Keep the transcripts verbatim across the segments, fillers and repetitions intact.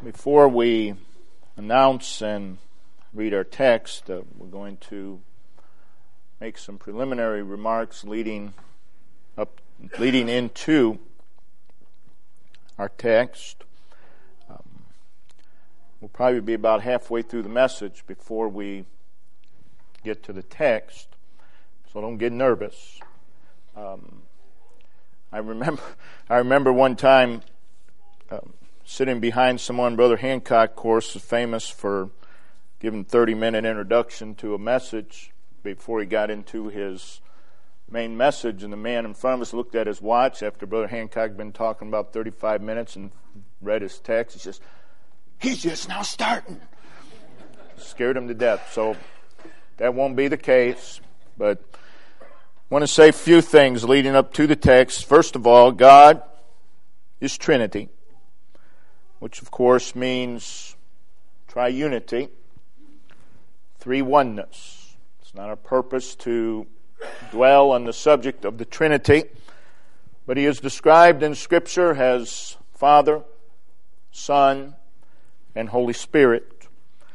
Before we announce and read our text, uh, we're going to make some preliminary remarks leading up, leading into our text. Um, we'll probably be about halfway through the message before we get to the text, so don't get nervous. Um, I remember, I remember one time. Um, Sitting behind someone, Brother Hancock, of course, is famous for giving thirty-minute introduction to a message before he got into his main message. And the man in front of us looked at his watch after Brother Hancock had been talking about thirty-five minutes and read his text. He says, "He's just now starting." Scared him to death. So that won't be the case. But I want to say a few things leading up to the text. First of all, God is Trinity, which of course means triunity, three oneness. It's not our purpose to dwell on the subject of the Trinity, but He is described in Scripture as Father, Son, and Holy Spirit.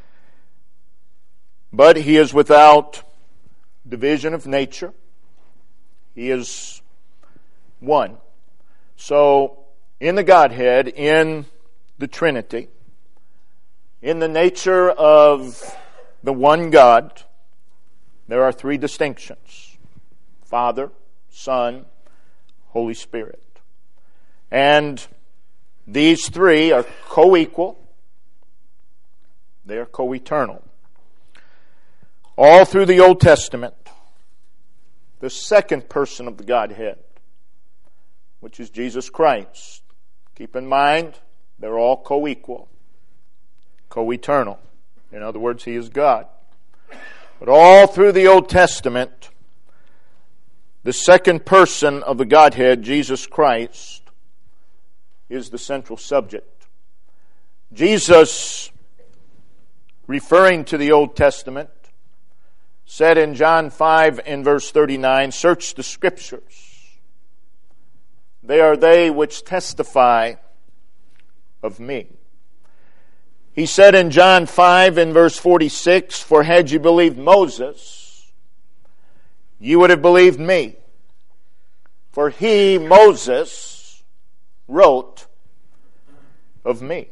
But He is without division of nature. He is one. So, in the Godhead, in the Trinity, in the nature of the one God, there are three distinctions: Father, Son, Holy Spirit. And these three are co-equal. They are co-eternal. All through the Old Testament, the second person of the Godhead, which is Jesus Christ. Keep in mind, they're all co-equal, co-eternal. In other words, He is God. But all through the Old Testament, the second person of the Godhead, Jesus Christ, is the central subject. Jesus, referring to the Old Testament, said in John five and verse thirty-nine, "Search the Scriptures. They are they which testify of me." He said in John five and verse forty-six, "For had you believed Moses, you would have believed me. For he, Moses, wrote of me."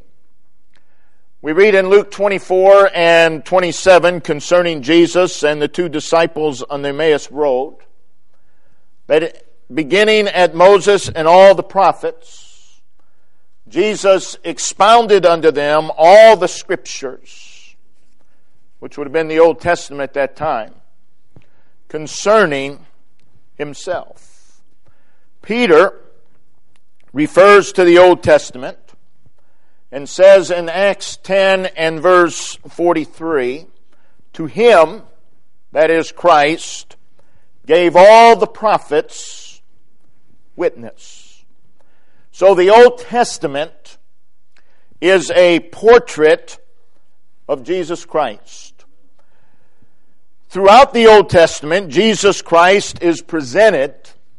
We read in Luke twenty-four and twenty-seven concerning Jesus and the two disciples on the Emmaus Road, that beginning at Moses and all the prophets, Jesus expounded unto them all the Scriptures, which would have been the Old Testament at that time, concerning Himself. Peter refers to the Old Testament and says in Acts ten and verse forty-three, "To Him," that is Christ, "gave all the prophets witness." So the Old Testament is a portrait of Jesus Christ. Throughout the Old Testament, Jesus Christ is presented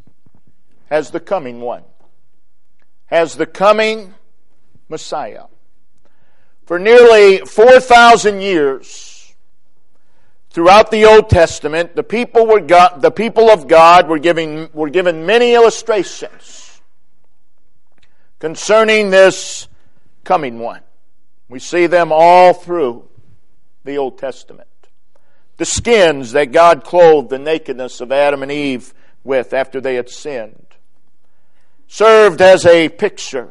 as the coming one, as the coming Messiah. For nearly four thousand years, throughout the Old Testament, the people were God, the people of God were giving were given many illustrations concerning this coming one. We see them all through the Old Testament. The skins that God clothed the nakedness of Adam and Eve with after they had sinned served as a picture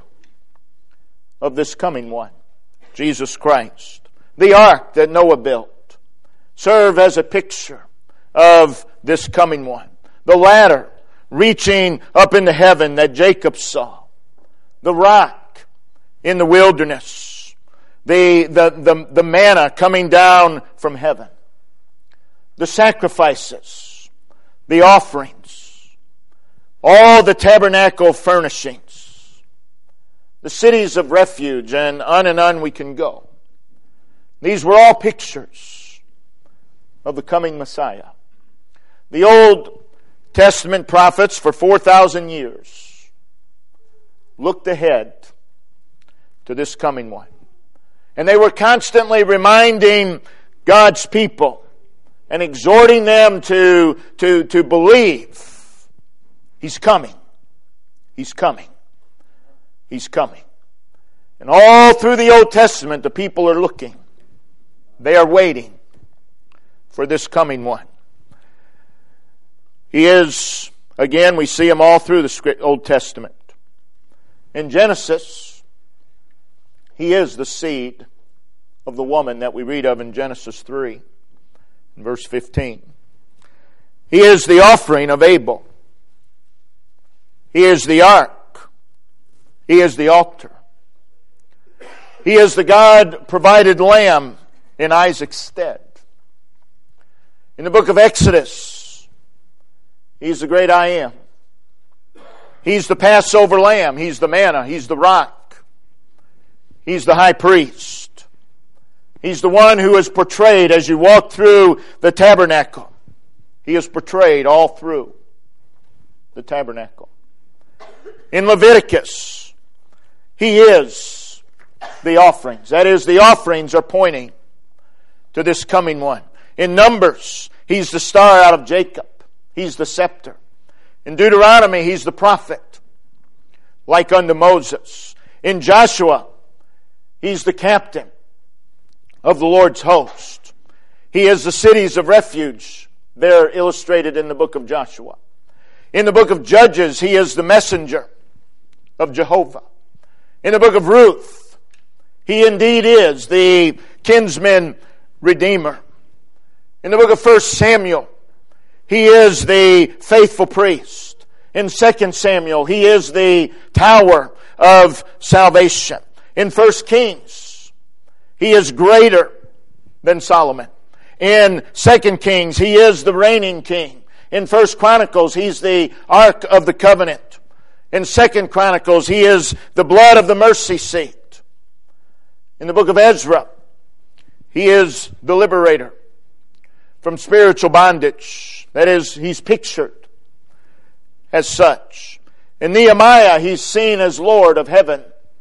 of this coming one, Jesus Christ. The ark that Noah built served as a picture of this coming one. The ladder reaching up into heaven that Jacob saw. The rock in the wilderness. The, the, the, the manna coming down from heaven. The sacrifices. The offerings. All the tabernacle furnishings. The cities of refuge, and on and on we can go. These were all pictures of the coming Messiah. The Old Testament prophets for four thousand years looked ahead to this coming one. And they were constantly reminding God's people and exhorting them to, to, to believe. He's coming. He's coming. He's coming. And all through the Old Testament, the people are looking. They are waiting for this coming one. He is, again, we see him all through the Old Testament. In Genesis, he is the seed of the woman that we read of in Genesis three, verse fifteen. He is the offering of Abel. He is the ark. He is the altar. He is the God-provided lamb in Isaac's stead. In the book of Exodus, He's the great I am. He's the Passover lamb. He's the manna. He's the rock. He's the high priest. He's the one who is portrayed as you walk through the tabernacle. He is portrayed all through the tabernacle. In Leviticus, He is the offerings. That is, the offerings are pointing to this coming one. In Numbers, He's the star out of Jacob. He's the scepter. In Deuteronomy, He's the prophet, like unto Moses. In Joshua, He's the captain of the Lord's host. He is the cities of refuge. They're illustrated in the book of Joshua. In the book of Judges, He is the messenger of Jehovah. In the book of Ruth, He indeed is the kinsman redeemer. In the book of First Samuel, He is the faithful priest. In Second Samuel, He is the tower of salvation. In First Kings, He is greater than Solomon. In Second Kings, He is the reigning king. In First Chronicles, He's the Ark of the Covenant. In Second Chronicles, He is the blood of the mercy seat. In the book of Ezra, He is the liberator from spiritual bondage. That is, He's pictured as such. In Nehemiah, He's seen as Lord of heaven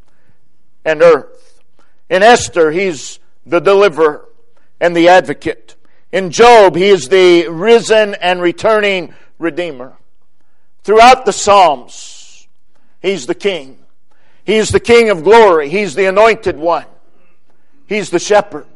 and earth. In Esther, He's the deliverer and the advocate. In Job, He is the risen and returning Redeemer. Throughout the Psalms, He's the King. He's the King of glory. He's the Anointed One. He's the Shepherd.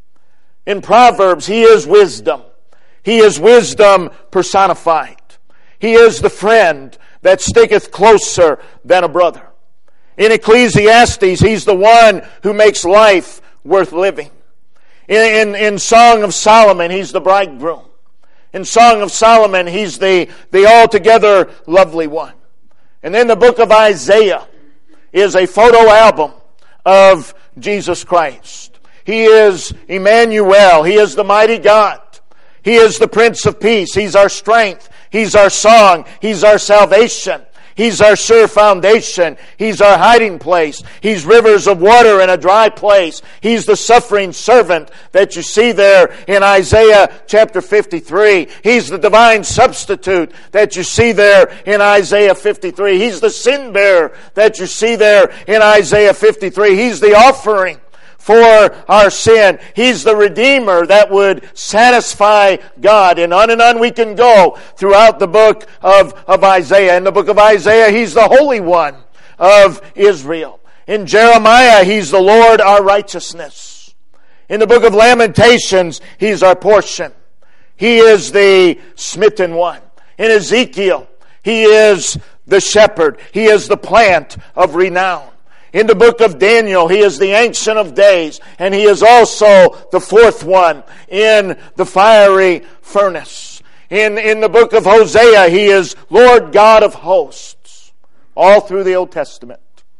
In Proverbs, He is wisdom. He is wisdom personified. He is the friend that sticketh closer than a brother. In Ecclesiastes, He's the one who makes life worth living. In, in, in Song of Solomon, He's the bridegroom. In Song of Solomon, He's the, the altogether lovely one. And then the book of Isaiah is a photo album of Jesus Christ. He is Emmanuel. He is the mighty God. He is the Prince of Peace. He's our strength. He's our song. He's our salvation. He's our sure foundation. He's our hiding place. He's rivers of water in a dry place. He's the suffering servant that you see there in Isaiah chapter fifty-three. He's the divine substitute that you see there in Isaiah fifty-three. He's the sin bearer that you see there in Isaiah fifty-three. He's the offering for our sin. He's the Redeemer that would satisfy God. And on and on we can go throughout the book of, of Isaiah. In the book of Isaiah, He's the Holy One of Israel. In Jeremiah, He's the Lord our righteousness. In the book of Lamentations, He's our portion. He is the smitten one. In Ezekiel, He is the shepherd. He is the plant of renown. In the book of Daniel, He is the Ancient of Days, and He is also the fourth one in the fiery furnace. In, in the book of Hosea, He is Lord God of hosts. All through the Old Testament,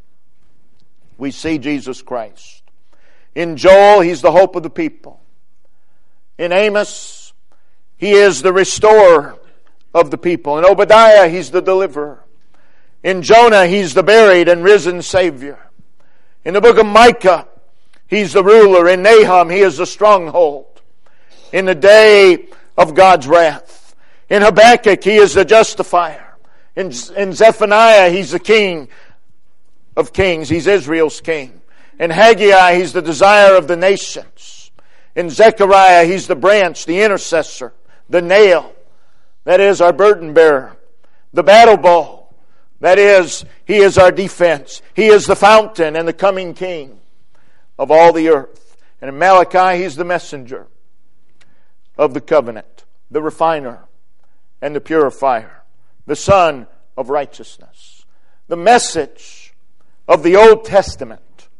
we see Jesus Christ. In Joel, He's the hope of the people. In Amos, He is the restorer of the people. In Obadiah, He's the deliverer. In Jonah, He's the buried and risen Savior. In the book of Micah, He's the ruler. In Nahum, He is the stronghold in the day of God's wrath. In Habakkuk, He is the justifier. In, in Zephaniah, He's the King of kings. He's Israel's king. In Haggai, He's the desire of the nations. In Zechariah, He's the branch, the intercessor, the nail, that is our burden bearer, the battle bow, that is, He is our defense. He is the fountain and the coming King of all the earth. And in Malachi, He's the messenger of the covenant, the refiner and the purifier, the Son of righteousness. The message of the Old Testament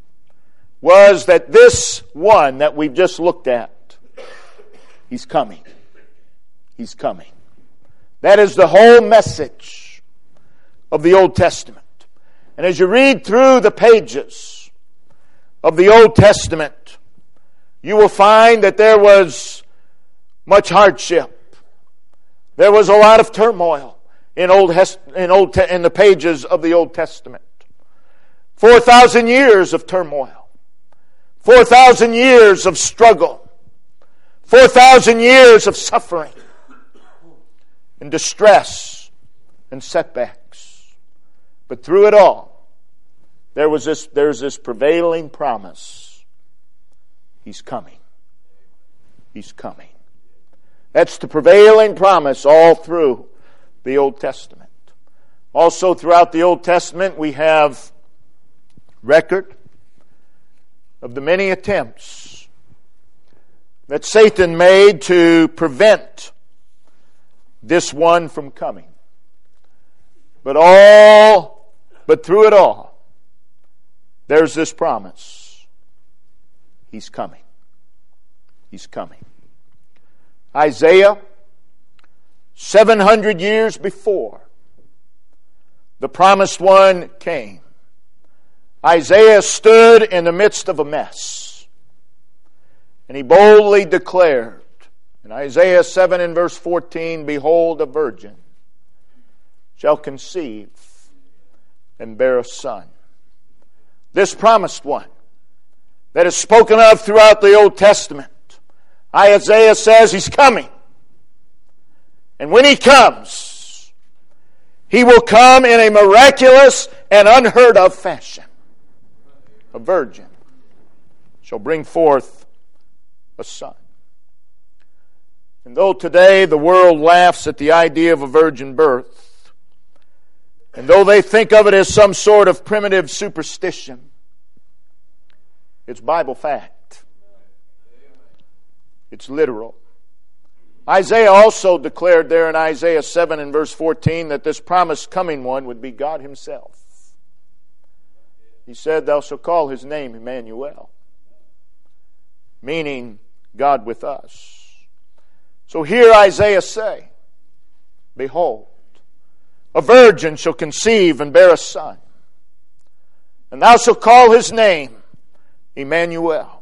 was that this one that we've just looked at, He's coming. He's coming. That is the whole message of the Old Testament. And as you read through the pages of the Old Testament, you will find that there was much hardship. There was a lot of turmoil in old in old in the pages of the Old Testament. Four thousand years of turmoil. Four thousand years of struggle. Four thousand years of suffering and distress and setbacks. But through it all, there was this there's this prevailing promise. He's coming. He's coming. That's the prevailing promise all through the Old Testament. Also throughout the Old Testament, we have record of the many attempts that Satan made to prevent this one from coming. But all, but through it all, there's this promise. He's coming. He's coming. Isaiah, seven hundred years before the promised one came, Isaiah stood in the midst of a mess. And he boldly declared in Isaiah seven and verse fourteen, "Behold, a virgin shall conceive and bear a son." This promised one that is spoken of throughout the Old Testament, Isaiah says He's coming. And when He comes, He will come in a miraculous and unheard of fashion. A virgin shall bring forth a son. And though today the world laughs at the idea of a virgin birth, and though they think of it as some sort of primitive superstition, it's Bible fact. It's literal. Isaiah also declared there in Isaiah seven and verse fourteen that this promised coming one would be God Himself. He said, "Thou shalt call His name Emmanuel," meaning God with us. So here Isaiah say, "Behold, a virgin shall conceive and bear a son, and thou shalt call His name Emmanuel."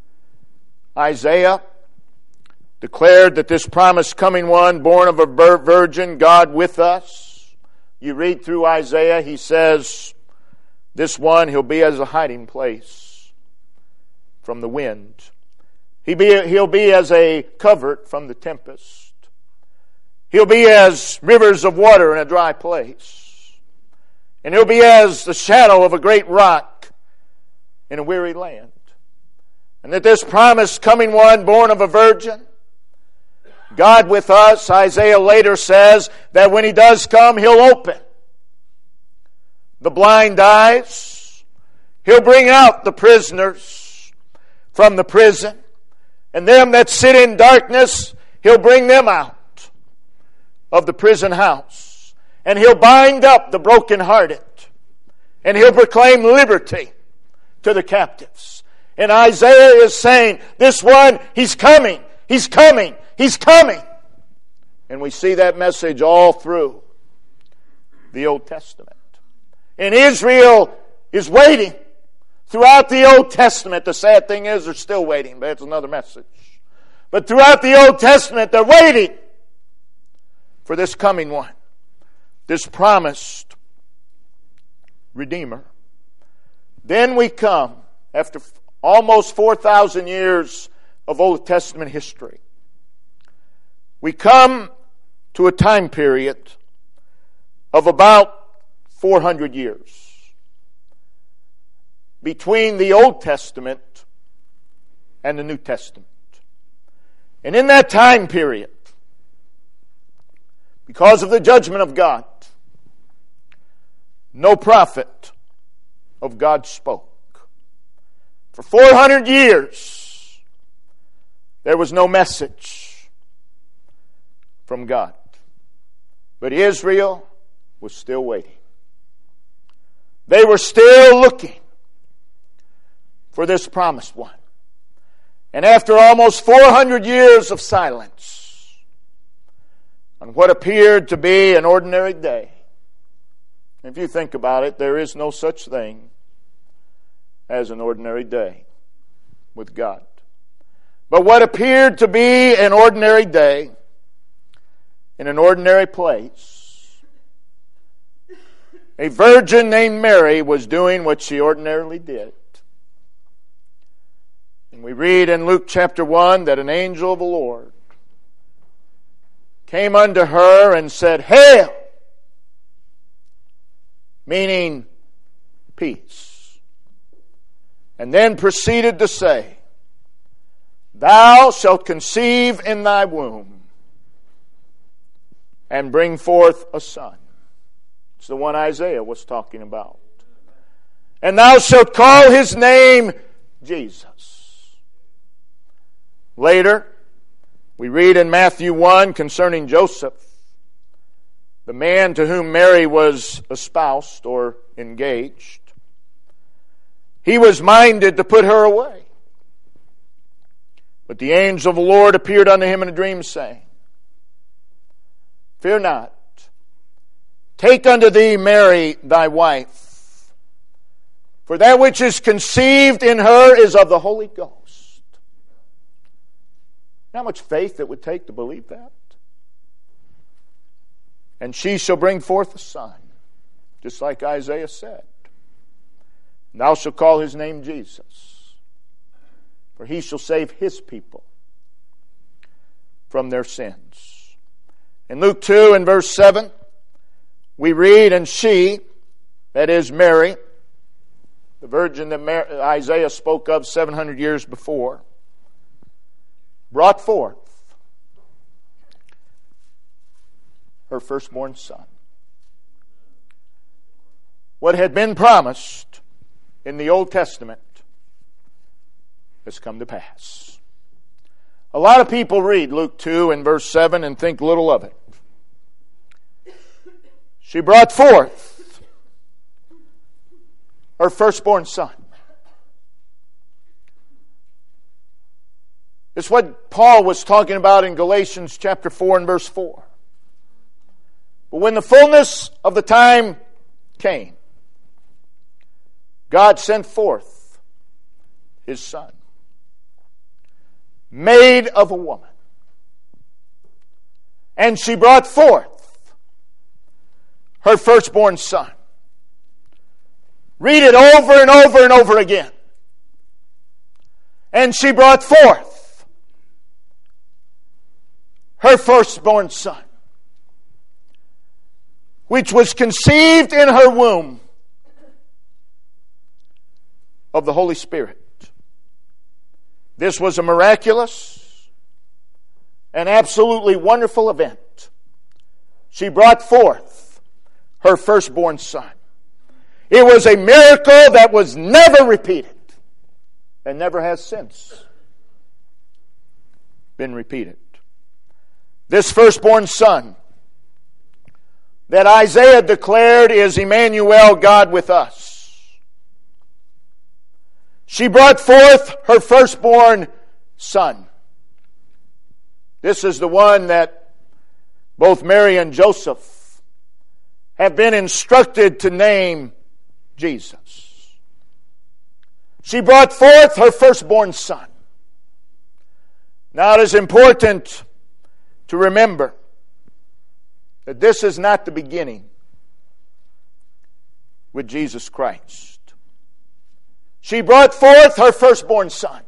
Isaiah declared that this promised coming one, born of a virgin, God with us. You read through Isaiah, he says, this one, He'll be as a hiding place from the wind. He be, he'll be as a covert from the tempest. He'll be as rivers of water in a dry place. And He'll be as the shadow of a great rock in a weary land. And that this promised coming one, born of a virgin, God with us, Isaiah later says that when He does come, He'll open the blind eyes. He'll bring out the prisoners from the prison. And them that sit in darkness, He'll bring them out of the prison house. And He'll bind up the brokenhearted. And He'll proclaim liberty to the captives. And Isaiah is saying, this one, He's coming. He's coming. He's coming. And we see that message all through the Old Testament. And Israel is waiting throughout the Old Testament. The sad thing is they're still waiting, but that's another message. But throughout the Old Testament, they're waiting for this coming one, this promised Redeemer. Then we come, after almost four thousand years of Old Testament history, we come to a time period of about four hundred years. between the Old Testament and the New Testament. And in that time period, because of the judgment of God, no prophet of God spoke. For four hundred years, there was no message from God. But Israel was still waiting. They were still looking for this promised one. And after almost four hundred years of silence, on what appeared to be an ordinary day, if you think about it, there is no such thing as an ordinary day with God. But what appeared to be an ordinary day in an ordinary place, a virgin named Mary was doing what she ordinarily did. And we read in Luke chapter one that an angel of the Lord came unto her and said, "Hail!" meaning peace. And then proceeded to say, "Thou shalt conceive in thy womb and bring forth a son." It's the one Isaiah was talking about. "And thou shalt call his name Jesus." Later, we read in Matthew one concerning Joseph, the man to whom Mary was espoused or engaged. He was minded to put her away. But the angel of the Lord appeared unto him in a dream, saying, "Fear not. Take unto thee Mary thy wife, for that which is conceived in her is of the Holy Ghost." How much faith it would take to believe that? "And she shall bring forth a son," just like Isaiah said. "And thou shalt call his name Jesus, for he shall save his people from their sins." In Luke two and verse seven, we read, "And she," that is Mary, the virgin that Isaiah spoke of seven hundred years before, brought forth her firstborn son. What had been promised in the Old Testament has come to pass. A lot of people read Luke two and verse seven and think little of it. She brought forth her firstborn son. It's what Paul was talking about in Galatians chapter four and verse four. But when the fullness of the time came, God sent forth his son, made of a woman. And she brought forth her firstborn son. Read it over and over and over again. And she brought forth her firstborn son, which was conceived in her womb of the Holy Spirit. This was a miraculous and absolutely wonderful event. She brought forth her firstborn son. It was a miracle that was never repeated and never has since been repeated. This firstborn son that Isaiah declared is Emmanuel, God with us. She brought forth her firstborn son. This is the one that both Mary and Joseph have been instructed to name Jesus. She brought forth her firstborn son. Now it is important to remember that this is not the beginning with Jesus Christ. She brought forth her firstborn son.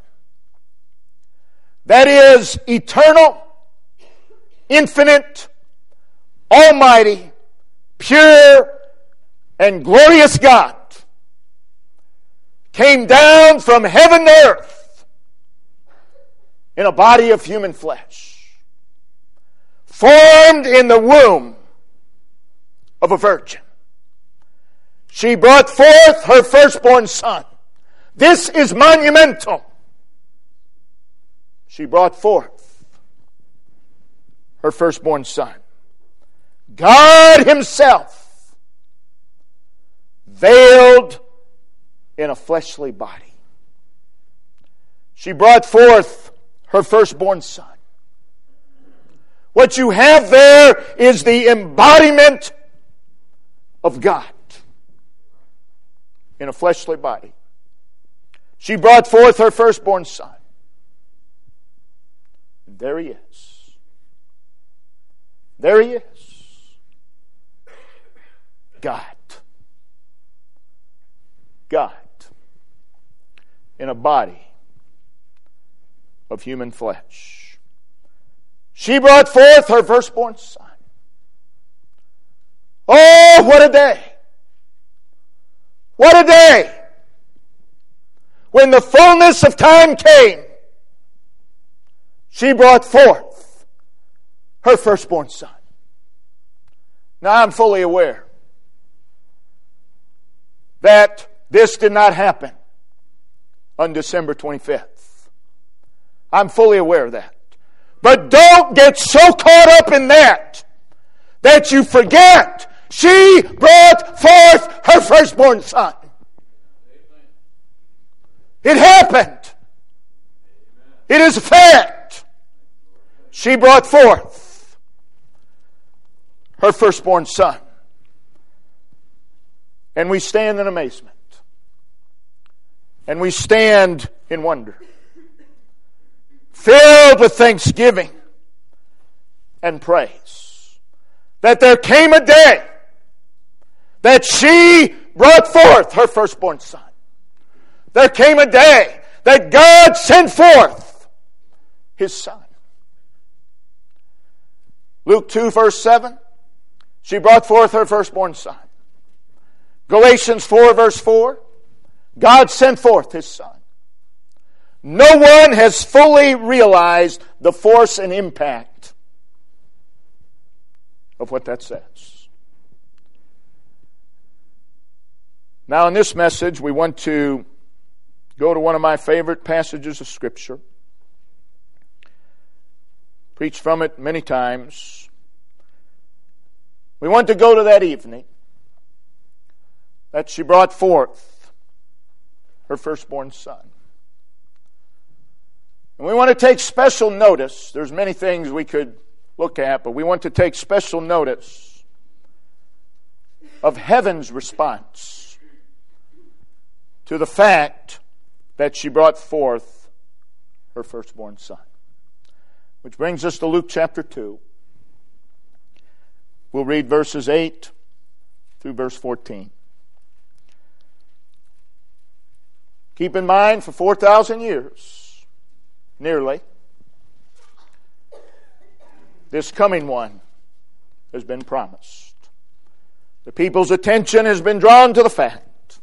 That is eternal, infinite, almighty, pure, and glorious God came down from heaven to earth in a body of human flesh, formed in the womb of a virgin. She brought forth her firstborn son. This is monumental. She brought forth her firstborn son. God Himself, veiled in a fleshly body. She brought forth her firstborn son. What you have there is the embodiment of God in a fleshly body. She brought forth her firstborn son. And there He is. There He is. God. God. In a body of human flesh. She brought forth her firstborn son. Oh, what a day! What a day! When the fullness of time came, she brought forth her firstborn son. Now I'm fully aware that this did not happen on December twenty-fifth. I'm fully aware of that. But don't get so caught up in that that you forget she brought forth her firstborn son. It happened. It is a fact. She brought forth her firstborn son. And we stand in amazement. And we stand in wonder. Filled with thanksgiving and praise. That there came a day that she brought forth her firstborn son. There came a day that God sent forth His son. Luke two verse seven, she brought forth her firstborn son. Galatians four verse four, God sent forth His son. No one has fully realized the force and impact of what that says. Now in this message we want to go to one of my favorite passages of Scripture. Preached from it many times. We want to go to that evening that she brought forth her firstborn son. And we want to take special notice. There's many things we could look at, but we want to take special notice of heaven's response to the fact that she brought forth her firstborn son. Which brings us to Luke chapter two. We'll read verses eight through verse fourteen. Keep in mind, for four thousand years, nearly, this coming one has been promised. The people's attention has been drawn to the fact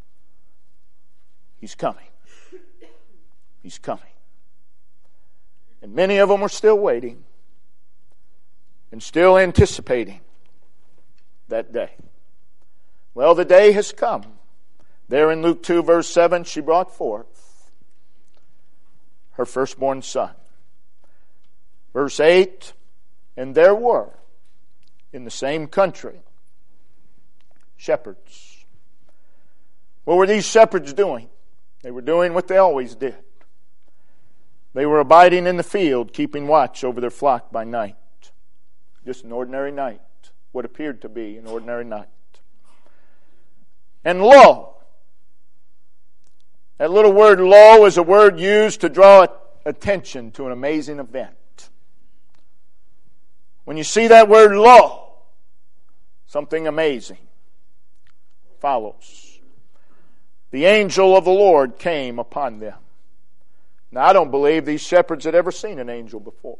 He's coming. He's coming. And many of them are still waiting and still anticipating that day. Well, the day has come. There in Luke two verse seven, she brought forth her firstborn son. Verse eight, and there were in the same country shepherds. What were these shepherds doing? They were doing what they always did. They were abiding in the field, keeping watch over their flock by night. Just an ordinary night. What appeared to be an ordinary night. And lo, that little word lo is a word used to draw attention to an amazing event. When you see that word lo, something amazing follows. The angel of the Lord came upon them. Now, I don't believe these shepherds had ever seen an angel before.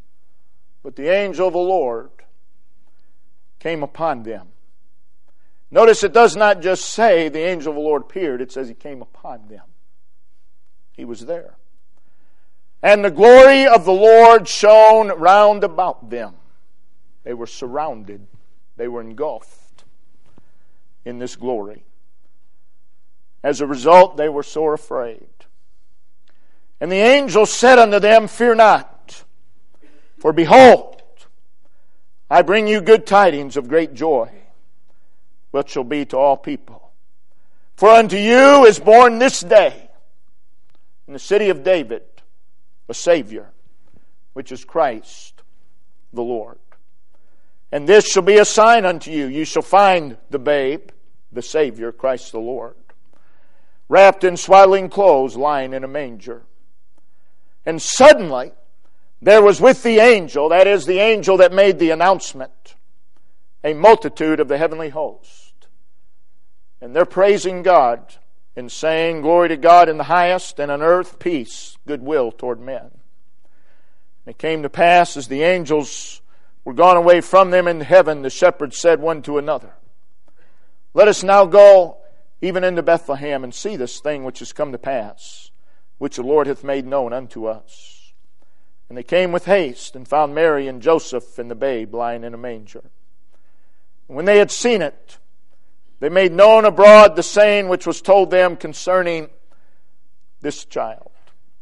But the angel of the Lord came upon them. Notice it does not just say the angel of the Lord appeared. It says he came upon them. He was there. And the glory of the Lord shone round about them. They were surrounded. They were engulfed in this glory. As a result, they were sore afraid. And the angel said unto them, Fear not, for behold, I bring you good tidings of great joy, which shall be to all people. For unto you is born this day in the city of David a Savior, which is Christ the Lord. And this shall be a sign unto you. You shall find the babe, the Savior, Christ the Lord, wrapped in swaddling clothes, lying in a manger. And suddenly there was with the angel, that is the angel that made the announcement, a multitude of the heavenly host. And they're praising God and saying, Glory to God in the highest, and on earth peace, goodwill toward men. And it came to pass, as the angels were gone away from them in heaven, the shepherds said one to another, Let us now go even into Bethlehem, and see this thing which is come to pass, which the Lord hath made known unto us. And they came with haste, and found Mary and Joseph and the babe lying in a manger. And when they had seen it, they made known abroad the saying which was told them concerning this child.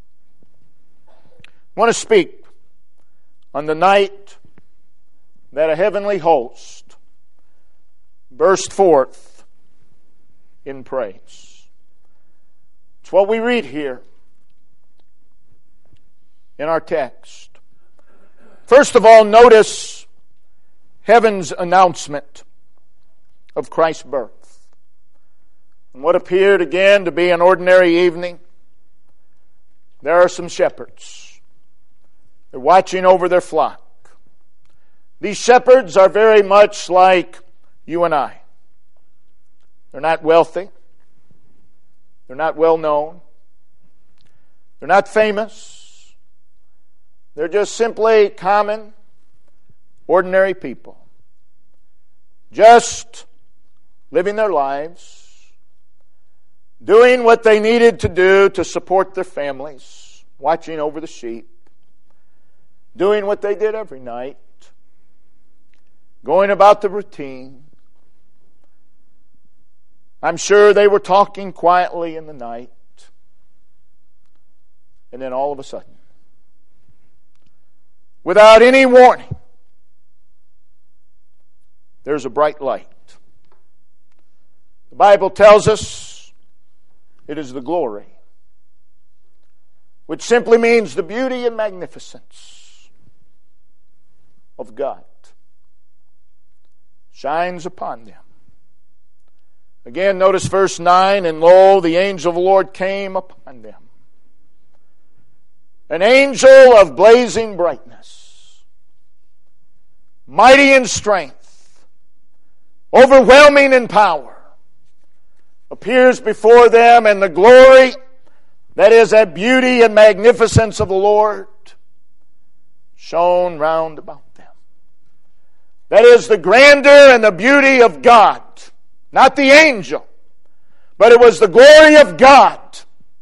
I want to speak on the night that a heavenly host burst forth in praise. It's what we read here in our text. First of all, notice heaven's announcement of Christ's birth. And what appeared again to be an ordinary evening, there are some shepherds. They're watching over their flock. These shepherds are very much like you and I. They're not wealthy. They're not well known. They're not famous. They're just simply common, ordinary people. Just living their lives, doing what they needed to do to support their families, watching over the sheep, doing what they did every night, going about the routine. I'm sure they were talking quietly in the night. And then all of a sudden, without any warning, there's a bright light. The Bible tells us it is the glory, which simply means the beauty and magnificence of God, shines upon them. Again, notice verse nine, And lo, the angel of the Lord came upon them. An angel of blazing brightness, mighty in strength, overwhelming in power, appears before them, and the glory, that is, that beauty and magnificence of the Lord, shone round about them. That is, the grandeur and the beauty of God, not the angel, but it was the glory of God,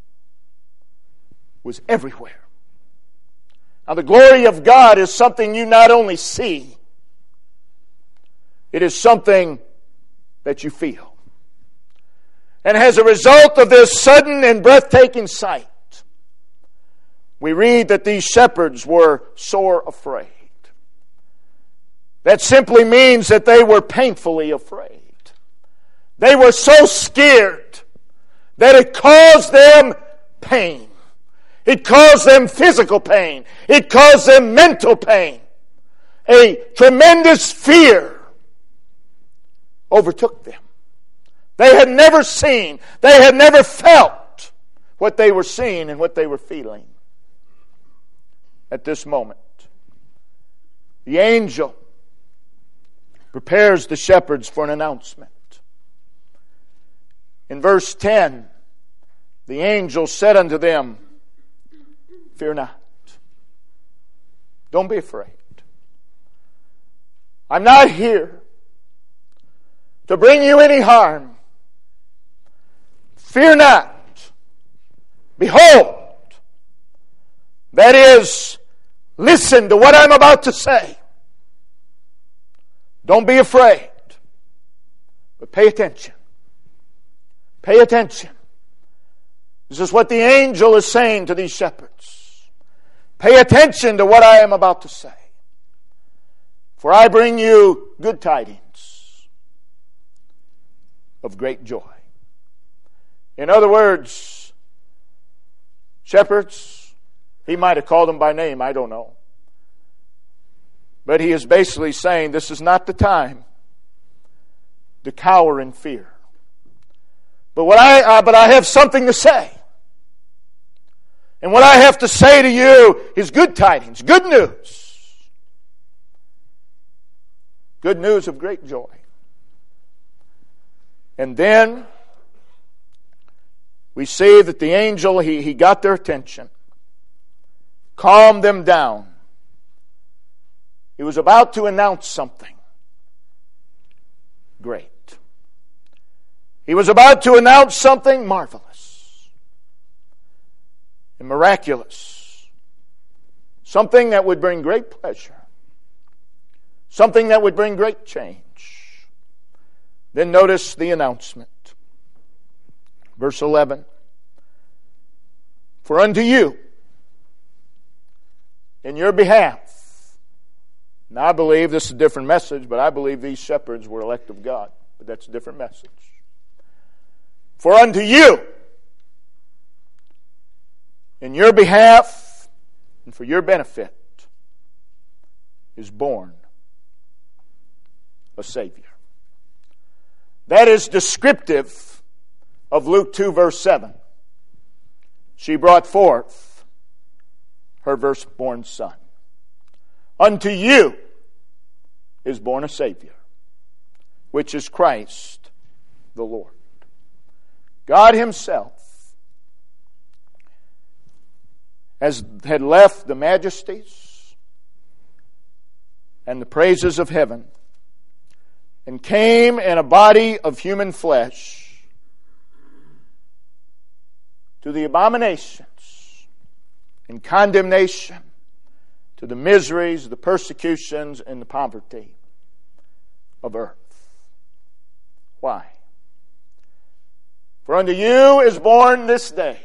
was everywhere. Now, the glory of God is something you not only see, it is something that you feel. And as a result of this sudden and breathtaking sight, we read that these shepherds were sore afraid. That simply means that they were painfully afraid. They were so scared that it caused them pain. It caused them physical pain. It caused them mental pain. A tremendous fear overtook them. They had never seen, they had never felt what they were seeing and what they were feeling at this moment. The angel prepares the shepherds for an announcement. In verse ten, the angel said unto them, Fear not. Don't be afraid. I'm not here to bring you any harm. Fear not. Behold, that is, listen to what I'm about to say. Don't be afraid, but pay attention. Pay attention. This is what the angel is saying to these shepherds. Pay attention to what I am about to say. For I bring you good tidings of great joy. In other words, shepherds, he might have called them by name, I don't know. But he is basically saying this is not the time to cower in fear. But what I uh, but I have something to say. And what I have to say to you is good tidings, good news. Good news of great joy. And then we see that the angel, he, he got their attention, calmed them down. He was about to announce something great. He was about to announce something marvelous and miraculous. Something that would bring great pleasure. Something that would bring great change. Then notice the announcement. Verse eleven. For unto you, in your behalf. Now I believe this is a different message, but I believe these shepherds were elect of God. But that's a different message. For unto you, in your behalf and for your benefit, is born a Savior. That is descriptive of Luke two verse seven. She brought forth her firstborn son. Unto you is born a Savior, which is Christ the Lord. God Himself has had left the majesties and the praises of heaven and came in a body of human flesh to the abominations and condemnation, to the miseries, the persecutions, and the poverty of earth. Why? For unto you is born this day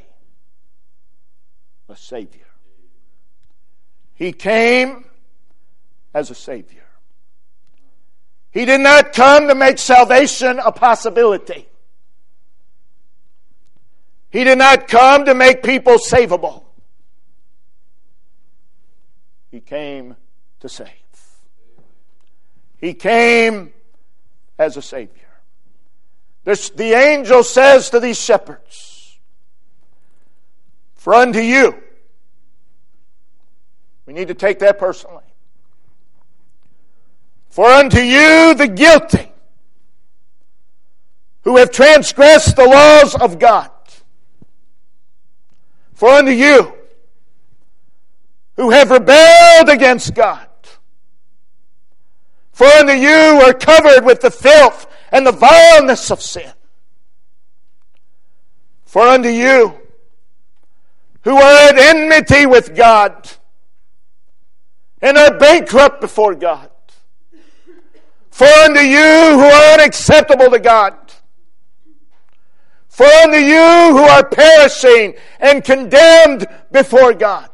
a Savior. He came as a Savior. He did not come to make salvation a possibility. He did not come to make people savable. He came to save. He came as a Savior. This, the angel says to these shepherds, for unto you, we need to take that personally. For unto you the guilty, who have transgressed the laws of God. For unto you, who have rebelled against God. For unto you are covered with the filth and the vileness of sin. For unto you, who are at enmity with God and are bankrupt before God. For unto you who are unacceptable to God. For unto you who are perishing and condemned before God.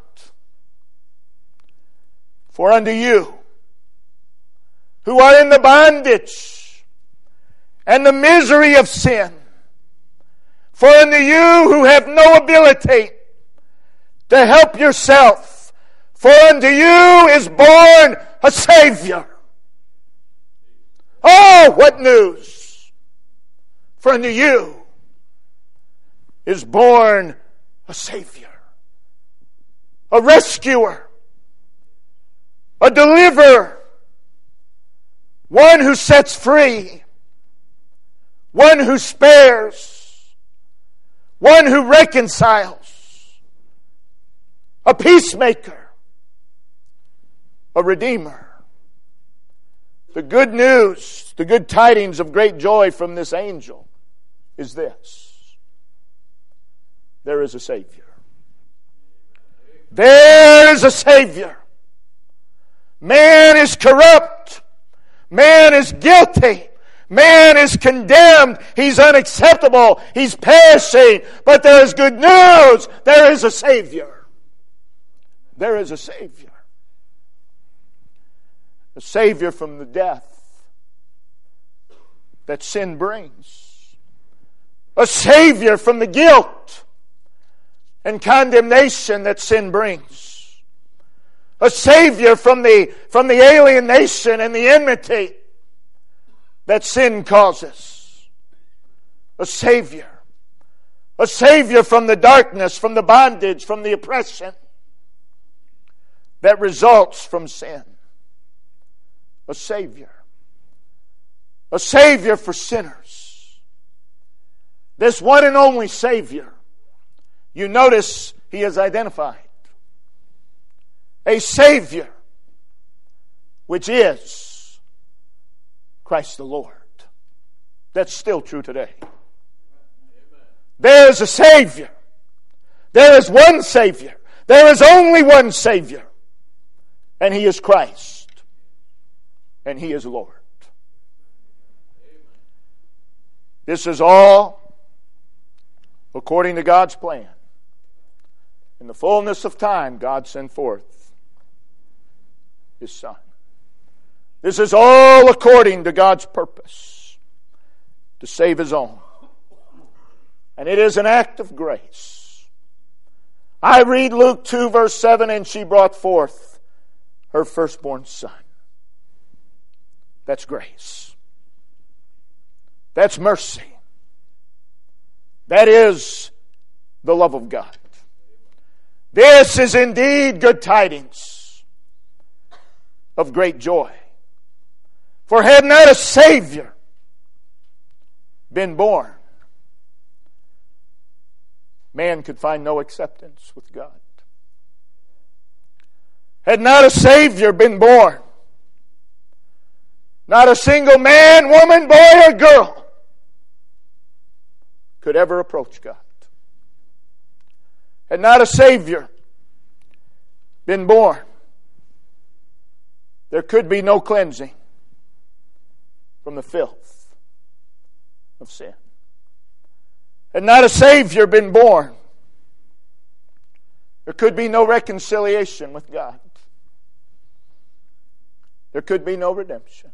For unto you who are in the bondage and the misery of sin. For unto you who have no ability to help yourself. For unto you is born a Savior. Oh, what news! For unto you is born a Savior, a rescuer, a deliverer, one who sets free, one who spares, one who reconciles, a peacemaker, a redeemer. The good news, the good tidings of great joy from this angel is this: there is a Savior. There is a Savior. Man is corrupt. Man is guilty. Man is condemned. He's unacceptable. He's perishing. But there is good news. There is a Savior. There is a Savior. A Savior from the death that sin brings. A Savior from the guilt and condemnation that sin brings. A Savior from the, from the alienation and the enmity that sin causes. A Savior. A Savior from the darkness, from the bondage, from the oppression that results from sin. A Savior. A Savior for sinners. This one and only Savior. You notice He is identified. A Savior, which is Christ the Lord. That's still true today. There is a Savior. There is one Savior. There is only one Savior. And He is Christ. And He is Lord. This is all according to God's plan. In the fullness of time, God sent forth His Son. This is all according to God's purpose to save His own. And it is an act of grace. I read Luke two verse seven, and she brought forth her firstborn son. That's grace. That's mercy. That is the love of God. This is indeed good tidings of great joy. For had not a Savior been born, man could find no acceptance with God. Had not a Savior been born, not a single man, woman, boy, or girl could ever approach God. Had not a Savior been born, there could be no cleansing from the filth of sin. Had not a Savior been born, there could be no reconciliation with God. There could be no redemption.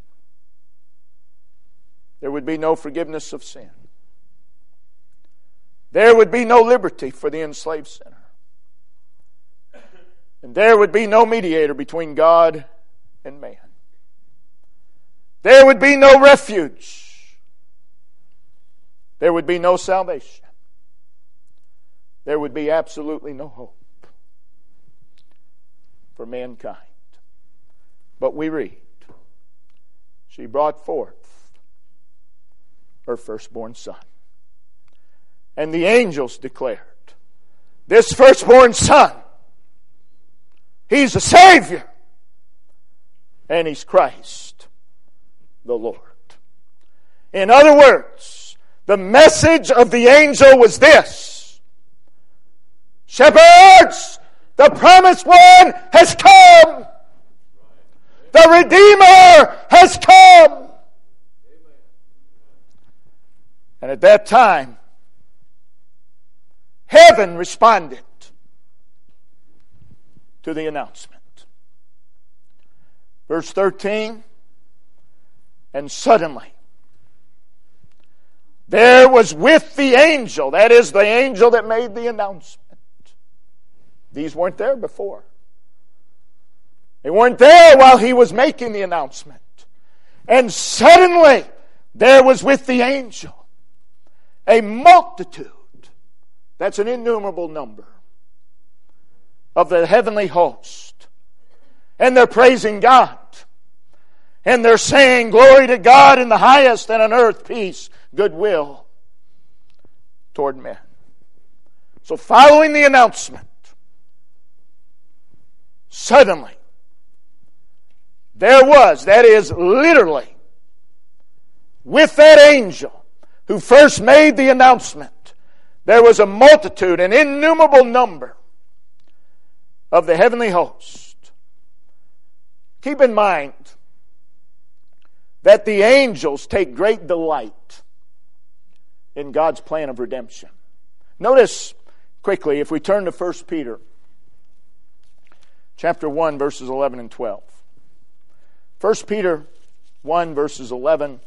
There would be no forgiveness of sin. There would be no liberty for the enslaved sinner. And there would be no mediator between God and man. There would be no refuge. There would be no salvation. There would be absolutely no hope for mankind. But we read, she brought forth her firstborn son. And the angels declared, this firstborn son, He's a Savior. And He's Christ the Lord. In other words, the message of the angel was this: shepherds, the promised one has come. The Redeemer has come. And at that time, heaven responded to the announcement. Verse thirteen, and suddenly there was with the angel, that is the angel that made the announcement. These weren't there before. They weren't there while he was making the announcement. And suddenly there was with the angel a multitude, that's an innumerable number, of the heavenly host. And they're praising God. And they're saying, glory to God in the highest, and on earth peace, goodwill toward men. So following the announcement, suddenly there was, that is literally, with that angel who first made the announcement, there was a multitude, an innumerable number of the heavenly host. Keep in mind that the angels take great delight in God's plan of redemption. Notice quickly, if we turn to First Peter chapter one, verses eleven and twelve. First Peter one, verses eleven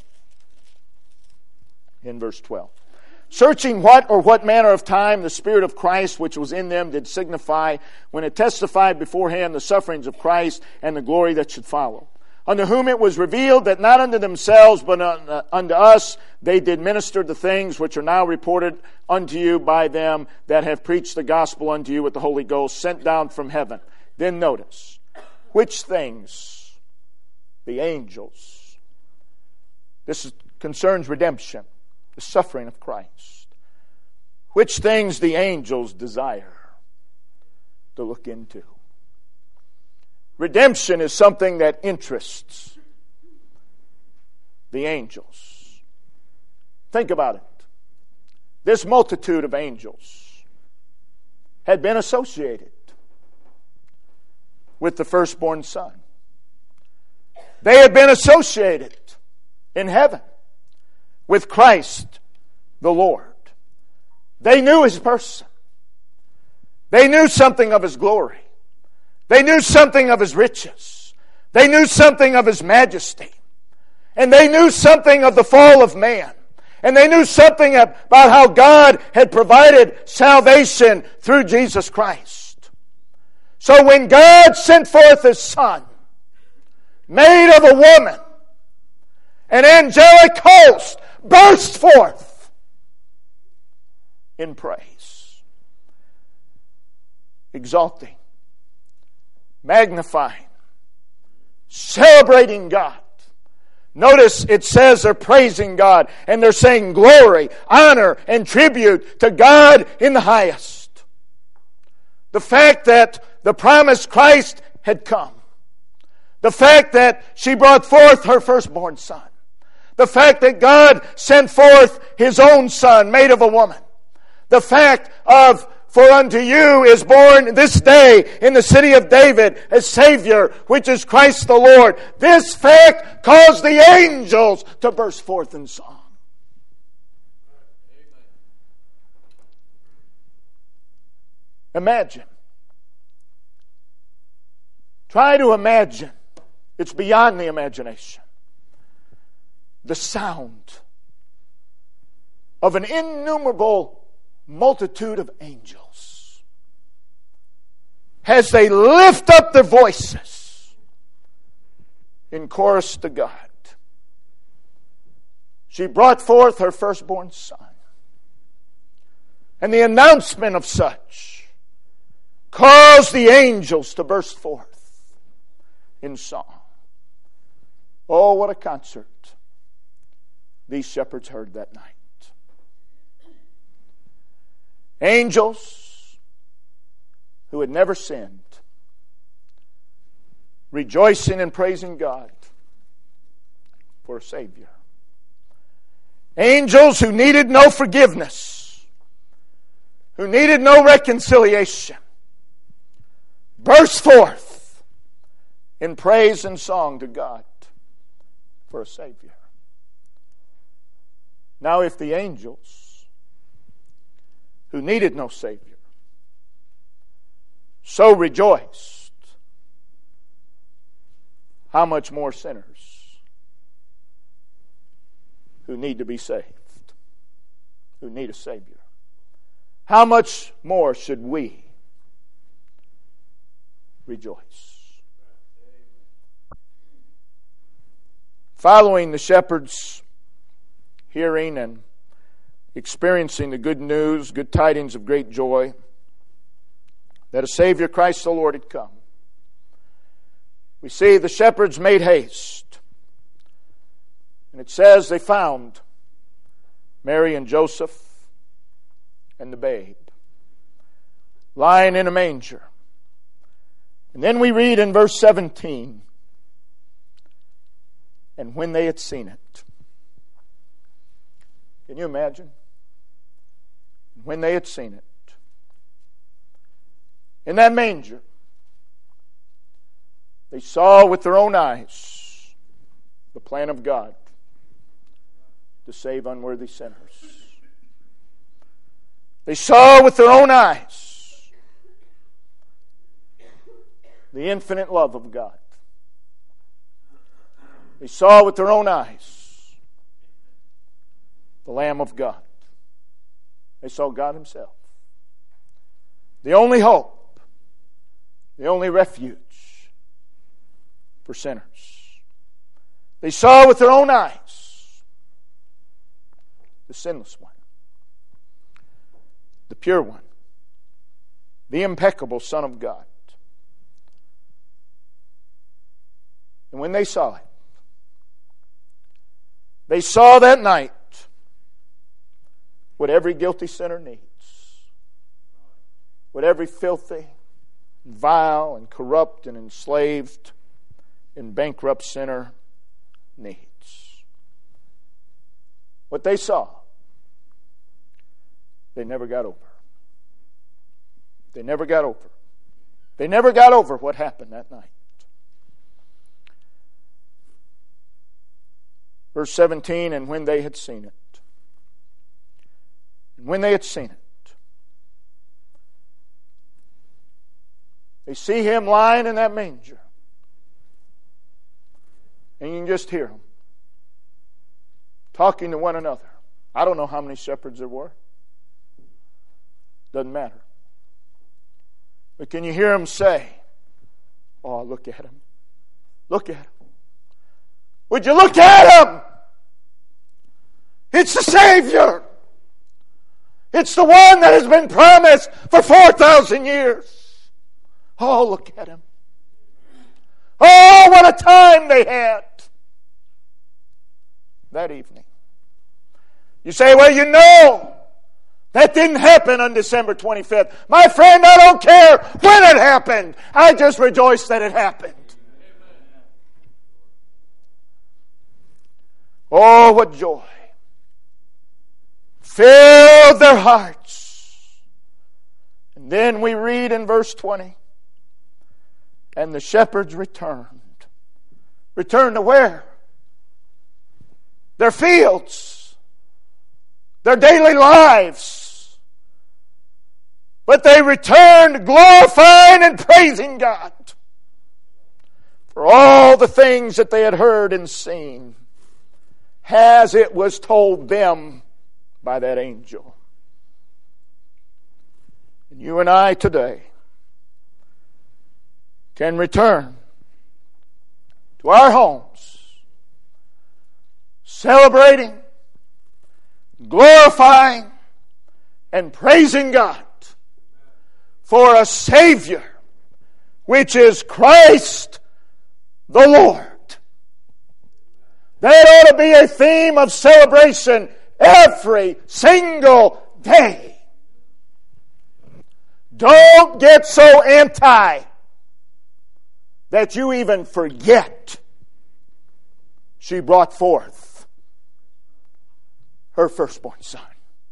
and verse twelve. Searching what or what manner of time the Spirit of Christ which was in them did signify, when it testified beforehand the sufferings of Christ and the glory that should follow. Unto whom it was revealed that not unto themselves but unto us they did minister the things which are now reported unto you by them that have preached the gospel unto you with the Holy Ghost sent down from heaven. Then notice, which things the angels, this concerns redemption, the suffering of Christ, which things the angels desire to look into. Redemption is something that interests the angels. Think about it. This multitude of angels had been associated with the firstborn Son. They had been associated in heaven with Christ the Lord. They knew His person. They knew something of His glory. They knew something of His riches. They knew something of His majesty. And they knew something of the fall of man. And they knew something about how God had provided salvation through Jesus Christ. So when God sent forth His Son, made of a woman, an angelic host burst forth in praise, exalting, magnifying, celebrating God. Notice it says they're praising God and they're saying glory, honor, and tribute to God in the highest. The fact that the promised Christ had come. The fact that she brought forth her firstborn Son. The fact that God sent forth His own Son made of a woman. The fact of, for unto you is born this day in the city of David a Savior, which is Christ the Lord. This fact caused the angels to burst forth in song. Imagine. Try to imagine. It's beyond the imagination. The sound of an innumerable multitude of angels as they lift up their voices in chorus to God. She brought forth her firstborn Son. And the announcement of such caused the angels to burst forth in song. Oh, what a concert these shepherds heard that night. Angels who had never sinned, rejoicing and praising God for a Savior. Angels who needed no forgiveness, who needed no reconciliation, burst forth in praise and song to God for a Savior. Now, if the angels who needed no Savior so rejoiced, how much more sinners who need to be saved, who need a Savior? How much more should we rejoice? Following the shepherds hearing and experiencing the good news, good tidings of great joy, that a Savior, Christ the Lord, had come, we see the shepherds made haste. And it says they found Mary and Joseph and the babe lying in a manger. And then we read in verse seventeen, And when they had seen it. Can you imagine? When they had seen it. In that manger, they saw with their own eyes the plan of God to save unworthy sinners. They saw with their own eyes the infinite love of God. They saw with their own eyes the Lamb of God. They saw God Himself. The only hope, the only refuge for sinners. They saw with their own eyes the sinless one, the pure one, the impeccable Son of God. And when they saw it, they saw that night what every guilty sinner needs, what every filthy, vile, and corrupt, and enslaved, and bankrupt sinner needs. What they saw, they never got over. They never got over. They never got over what happened that night. Verse seventeen, and when they had seen it. And when they had seen it. They see Him lying in that manger. And you can just hear them talking to one another. I don't know how many shepherds there were. Doesn't matter. But can you hear them say, oh, look at Him. Look at Him. Would you look at Him? It's the Savior. It's the one that has been promised for four thousand years. Oh, look at Him. Oh, what a time they had that evening. You say, well, you know, that didn't happen on December twenty-fifth. My friend, I don't care when it happened. I just rejoice that it happened. Oh, what joy filled their hearts. And then we read in verse twenty, and the shepherds returned. Returned to where? Their fields. Their daily lives. But they returned glorifying and praising God for all the things that they had heard and seen, as it was told them by that angel. And you and I today can return to our homes, celebrating, glorifying, and praising God for a Savior, which is Christ the Lord. That ought to be a theme of celebration every single day. Don't get so anti that you even forget she brought forth her firstborn son.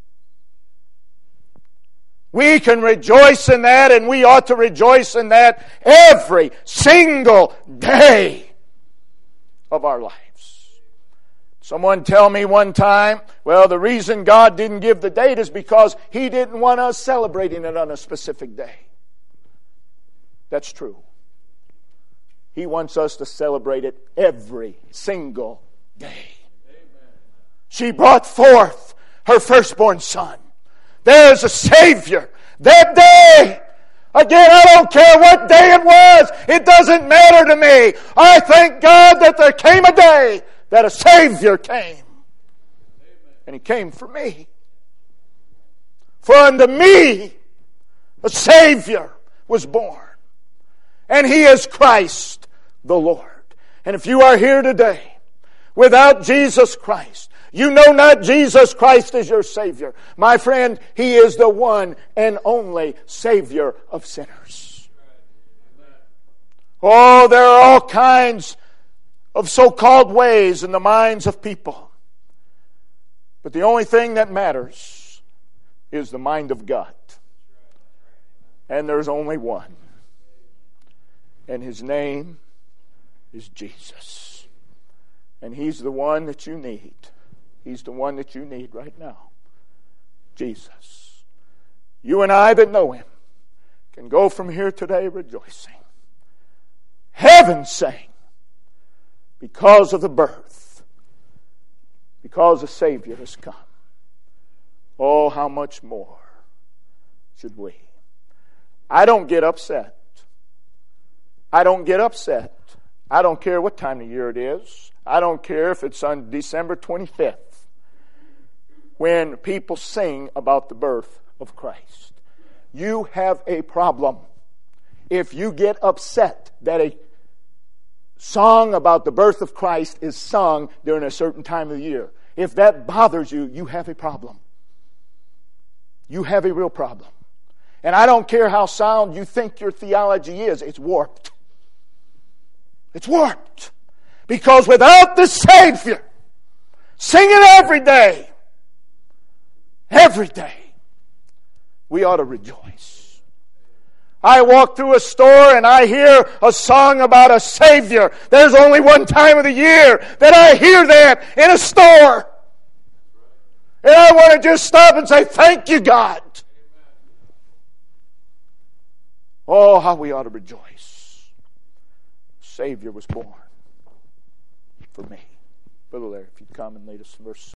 We can rejoice in that, and we ought to rejoice in that every single day of our lives. Someone tell me one time, well, the reason God didn't give the date is because He didn't want us celebrating it on a specific day. That's true. He wants us to celebrate it every single day. She brought forth her firstborn son. There's a Savior. That day, again, I don't care what day it was. It doesn't matter to me. I thank God that there came a day that a Savior came. And He came for me. For unto me a Savior was born. And He is Christ the Lord. And if you are here today without Jesus Christ, you know not Jesus Christ as your Savior, my friend, He is the one and only Savior of sinners. Oh, there are all kinds of so-called ways in the minds of people. But the only thing that matters is the mind of God. And there's only one. And His name is Jesus. And He's the one that you need. He's the one that you need right now. Jesus. You and I that know Him can go from here today rejoicing. Heaven sang because of the birth. Because the Savior has come. Oh, how much more should we? I don't get upset. I don't get upset. I don't care what time of year it is. I don't care if it's on December twenty-fifth when people sing about the birth of Christ. You have a problem if you get upset that a song about the birth of Christ is sung during a certain time of the year. If that bothers you, you have a problem. You have a real problem. And I don't care how sound you think your theology is, it's warped. It's warped. Because without the Savior, sing it every day, every day, we ought to rejoice. I walk through a store and I hear a song about a Savior. There's only one time of the year that I hear that in a store. And I want to just stop and say, thank you, God. Oh, how we ought to rejoice. Savior was born for me. Brother Larry, if you'd come and lead us in verse